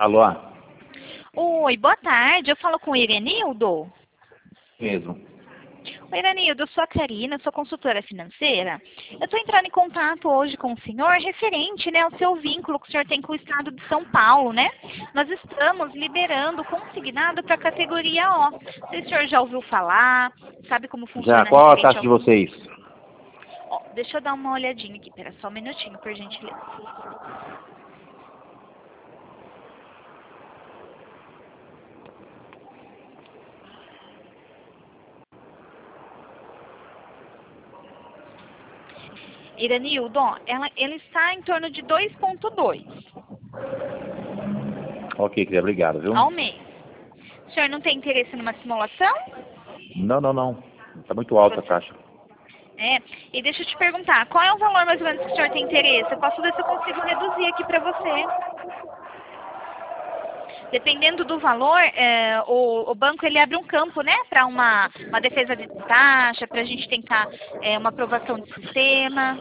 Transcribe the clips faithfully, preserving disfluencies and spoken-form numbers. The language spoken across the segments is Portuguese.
Alô? Oi, boa tarde. Eu falo com o Irenildo. Mesmo. Oi, Irenildo, eu sou a Karina, sou consultora financeira. Eu estou entrando em contato hoje com o senhor referente, né, ao seu vínculo que o senhor tem com o estado de São Paulo, né? Nós estamos liberando consignado para a categoria O. Não sei se o senhor já ouviu falar, sabe como funciona Já, qual a referente taxa ao... de vocês? Ó, deixa eu dar uma olhadinha aqui, pera só um minutinho, por gentileza. Irenildo, ó, ela, ele está em torno de dois ponto dois Ok, querida, obrigado, viu? ao mês. O senhor não tem interesse numa simulação? Não, não, não. Tá muito alta a Você... taxa. É, e deixa eu te perguntar, qual é o valor mais ou menos que o senhor tem interesse? Eu posso ver se eu consigo reduzir aqui para você. Dependendo do valor, é, o, o banco ele abre um campo, né, para uma, uma defesa de taxa, para a gente tentar é, uma aprovação de sistema.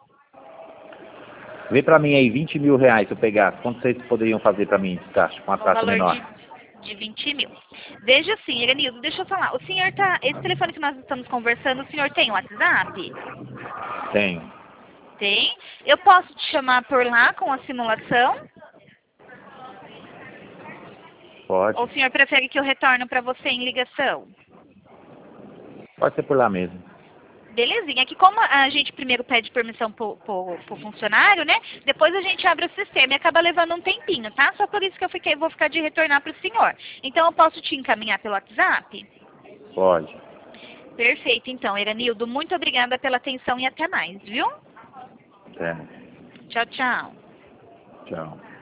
Vê pra mim aí, vinte mil reais se eu pegar. Quanto vocês poderiam fazer pra mim de taxa, com uma No taxa valor menor? de, de vinte mil. Veja assim, Irenildo, deixa eu falar. O senhor tá. Esse telefone que nós estamos conversando, o senhor tem WhatsApp? Tenho. Tem. Eu posso te chamar por lá com a simulação? Pode. Ou o senhor prefere que eu retorne para você em ligação? Pode ser por lá mesmo. Belezinha. Que como a gente primeiro pede permissão pro, pro, pro funcionário, né? Depois a gente abre o sistema e acaba levando um tempinho, tá? Só por isso que eu fiquei, vou ficar de retornar pro senhor. Então eu posso te encaminhar pelo WhatsApp? Pode. Perfeito, então, Irenildo. Muito obrigada pela atenção e até mais, viu? É. Tchau, tchau. Tchau.